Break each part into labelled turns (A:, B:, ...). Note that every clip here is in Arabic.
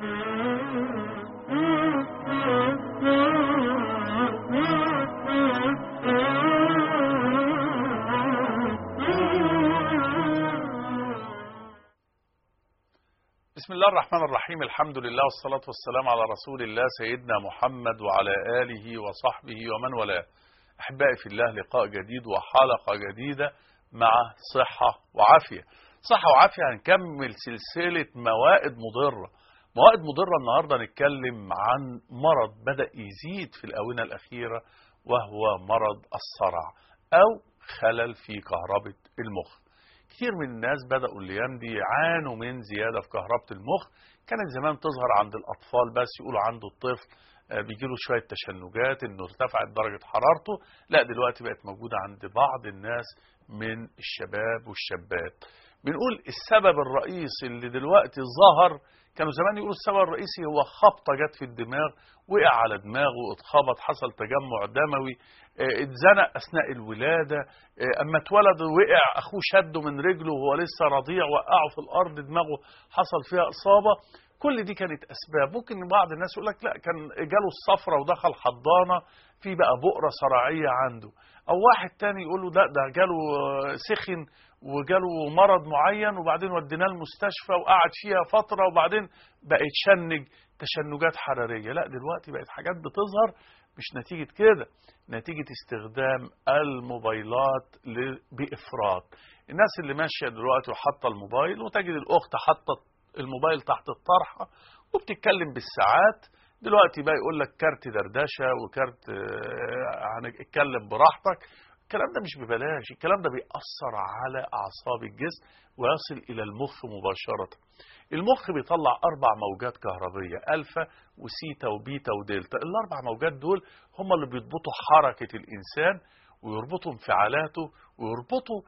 A: بسم الله الرحمن الرحيم. الحمد لله والصلاة والسلام على رسول الله سيدنا محمد وعلى آله وصحبه ومن والاه. أحبائي في الله، لقاء جديد وحلقة جديدة مع صحة وعافية. صحة وعافية هنكمل سلسلة موائد مضرة. موائد مضرة النهاردة نتكلم عن مرض بدأ يزيد في الآونة الأخيرة، وهو مرض الصرع أو خلل في كهربة المخ. كتير من الناس بدأوا الأيام دي يعانوا من زيادة في كهربة المخ. كانت زمان تظهر عند الأطفال بس، يقولوا عنده الطفل بيجيله شوية تشنجات، انه ارتفعت درجة حرارته. لا، دلوقتي بقت موجودة عند بعض الناس من الشباب والشابات. بنقول السبب الرئيسي اللي دلوقتي ظهر، كانوا زمان يقولوا السبب الرئيسي هو خبطة جت في الدماغ، وقع على دماغه، اتخبط، حصل تجمع دموي، اتزنق أثناء الولادة، أما اتولد وقع أخوه شده من رجله وهو لسه رضيع، وقعه في الأرض، دماغه حصل فيها إصابة. كل دي كانت أسباب. ممكن بعض الناس يقول لك لا، كان جاله الصفرة ودخل حضانة، في بقى بؤرة صرعية عنده. أو واحد تاني يقول له لا، ده جاله سخن وجاله مرض معين وبعدين وديناه المستشفى وقعد فيها فترة وبعدين بقى يتشنج تشنجات حرارية. لا، دلوقتي بقت حاجات بتظهر مش نتيجة كده، نتيجة استخدام الموبايلات بإفراط. الناس اللي ماشية دلوقتي وحاطة الموبايل، وتجد الأخت حاطة الموبايل تحت الطرحة وبتتكلم بالساعات. دلوقتي بقى يقول لك كارت دردشة وكارت هنتكلم براحتك. الكلام ده مش ببلاش، الكلام ده بيأثر على أعصاب الجسم ويصل إلى المخ مباشرة. المخ بيطلع 4 موجات كهربية، ألفا وسيتا وبيتا ودلتا. ال4 موجات دول هم اللي بيضبطوا حركة الإنسان ويربطوا انفعالاته ويربطوا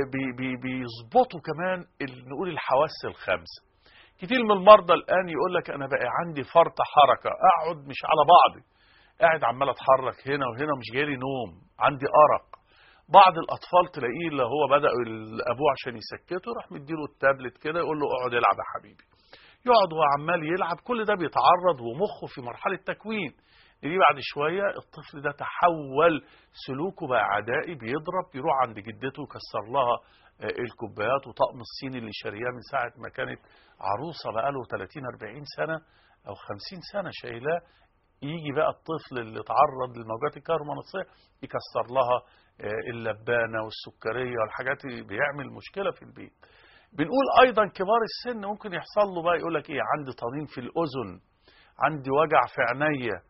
A: بيظبطوا كمان نقول الحواس الخمسة. كتير من المرضى الآن يقول لك أنا بقى عندي فرط حركة، أقعد مش على بعضي، قاعد عمال أتحرك هنا وهنا، مش جالي نوم، عندي أرق. بعض الأطفال تلاقيه اللي هو بدأ أبوه عشان يسكته راح مديله التابلت كده، يقول له اقعد العب يا حبيبي، يقعد وهو عمال يلعب. كل ده بيتعرض ومخه في مرحلة تكوين. يجي بعد شوية الطفل ده تحول سلوكه بقى عدائي، بيضرب، يروح عند جدته يكسر لها الكوبايات وطقم الصيني اللي شارياه من ساعة ما كانت عروسة، بقاله 30-40 سنة أو 50 سنة شايلاه. يجي بقى الطفل اللي تعرض للموجات الكهرومغناطيسية يكسر لها اللبانة والسكرية والحاجات، بيعمل مشكلة في البيت. بنقول أيضا كبار السن ممكن يحصل له بقى، يقول لك إيه، عندي طنين في الأذن، عندي وجع في عينيا،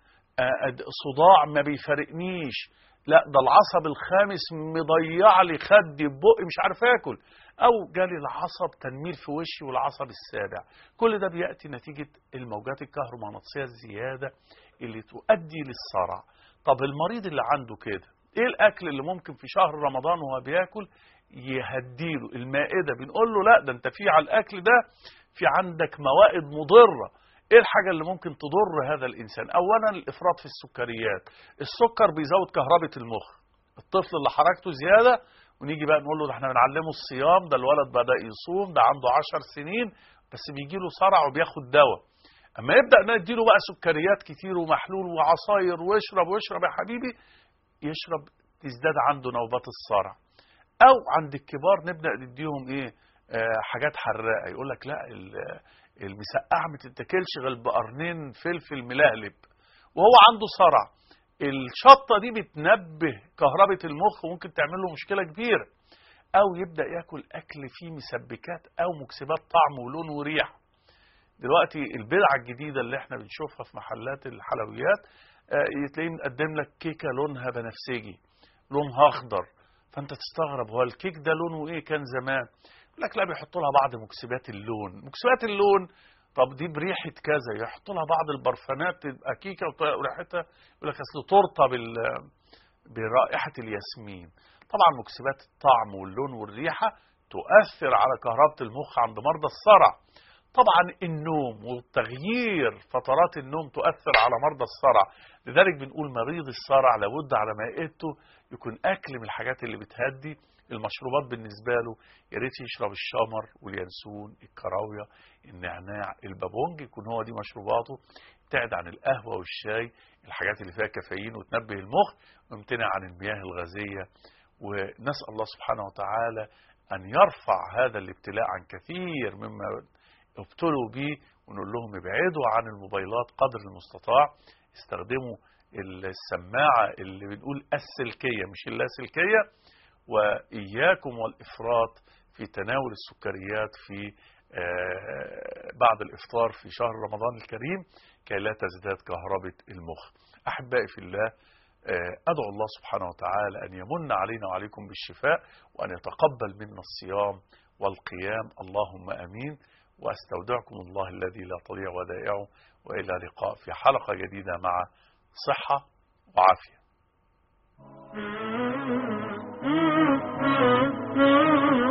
A: صداع ما بيفارقنيش، لا ده العصب الخامس مضيع لي خدي ببقي مش عارف اكل، او جالي العصب تنميل في وشي والعصب السابع. كل ده بيأتي نتيجة الموجات الكهرومغناطيسية الزيادة اللي تؤدي للصرع. طب المريض اللي عنده كده، ايه الاكل اللي ممكن في شهر رمضان وهو بياكل يهديله المائدة؟ بنقول له لا، ده انت في على الاكل ده في عندك موائد مضرة. ايه الحاجة اللي ممكن تضر هذا الانسان؟ اولا الافراط في السكريات. السكر بيزود كهربة المخ. الطفل اللي حركته زيادة ونيجي بقى نقول له ده احنا بنعلمه الصيام، ده الولد بدأ يصوم، ده عنده 10 سنين بس بيجي له صرع وبياخد دواء. اما يبدأ نديله بقى سكريات كتير ومحلول وعصاير واشرب يا حبيبي، يشرب، تزداد عنده نوبات الصرع. او عند الكبار نبدأ نديهم ايه، حاجات حراقة. يقول لك لا، المسقعة ما تتاكلش غير بقرنين فلفل ملهلب وهو عنده صرع. الشطة دي بتنبه كهربة المخ وممكن تعمل له مشكلة كبيرة. او يبدأ ياكل اكل فيه مسبكات او مكسبات طعم ولون وريحة. دلوقتي البدعة الجديدة اللي احنا بنشوفها في محلات الحلويات، تلاقيه مقدم لك كيكة لونها بنفسجي، لونها اخضر، فانت تستغرب هو الكيك ده لونه ايه كان زمان؟ يقول لك لا، بيحطوا لها بعض مكسبات اللون. مكسبات اللون، طب دي بريحة كذا، يحطوا لها بعض البرفانات تبقى كيكة وريحتها، يقول لك اصل تورته برائحة الياسمين. طبعا مكسبات الطعم واللون والريحة تؤثر على كهربة المخ عند مرضى الصرع. طبعا النوم وتغيير فترات النوم تؤثر على مرضى الصرع. لذلك بنقول مريض الصرع لابد على مائدته يكون أكل من الحاجات اللي بتهدي، المشروبات بالنسبة له يا ريت يشرب الشمر واليانسون، الكراوية، النعناع، البابونج، يكون هو دي مشروباته. ابتعد عن القهوة والشاي، الحاجات اللي فيها كافيين وتنبه المخ، وامتنع عن المياه الغازية. ونسأل الله سبحانه وتعالى أن يرفع هذا الابتلاء عن كثير مما ابتلوا به، ونقول لهم ابعدوا عن الموبايلات قدر المستطاع، استخدموا السماعة اللي بنقول السلكية مش اللاسلكية، وإياكم والإفراط في تناول السكريات في بعد الإفطار في شهر رمضان الكريم كي لا تزداد كهربة المخ. أحبائي في الله، أدعو الله سبحانه وتعالى أن يمن علينا وعليكم بالشفاء، وأن يتقبل منا الصيام والقيام، اللهم أمين. وأستودعكم الله الذي لا تضيع ودائعه، وإلى لقاء في حلقة جديدة مع صحة وعافية.